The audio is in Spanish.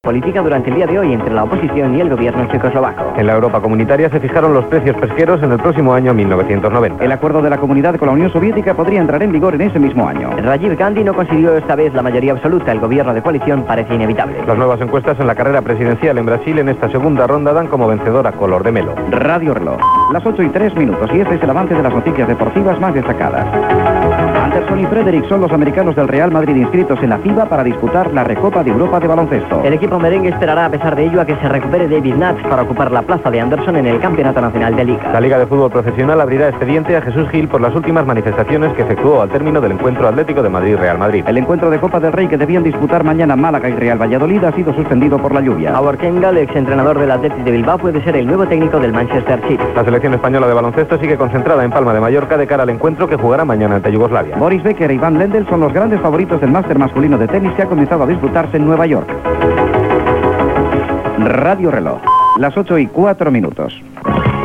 política durante el día de hoy entre la oposición y el gobierno checoslovaco. En la Europa comunitaria se fijaron los precios pesqueros en el próximo año 1990. El acuerdo de la comunidad con la Unión Soviética podría entrar en vigor en ese mismo año. Rajiv Gandhi no consiguió esta vez la mayoría absoluta. El gobierno de coalición parece inevitable. Las nuevas encuestas en la carrera presidencial en Brasil en esta segunda ronda dan como vencedor a Collor de Mello. Radio Reloj, las 8:03, y este es el avance de las noticias deportivas más destacadas. Anderson y Frederick son los americanos del Real Madrid inscritos en la FIBA para disputar la Recopa de Europa de baloncesto. El equipo merengue esperará a pesar de ello a que se recupere David Natz para ocupar la plaza de Anderson en el Campeonato Nacional de Liga. La Liga de Fútbol Profesional abrirá expediente a Jesús Gil por las últimas manifestaciones que efectuó al término del encuentro Atlético de Madrid-Real Madrid. El encuentro de Copa del Rey que debían disputar mañana Málaga y Real Valladolid ha sido suspendido por la lluvia. Howard Kendall, exentrenador del Athletic de Bilbao, puede ser el nuevo técnico del Manchester City. La selección española de baloncesto sigue concentrada en Palma de Mallorca de cara al encuentro que jugará mañana ante Yugoslavia. Boris Becker y Van Lendl son los grandes favoritos del máster masculino de tenis que ha comenzado a disputarse en Nueva York. Radio Reloj, las 8:04.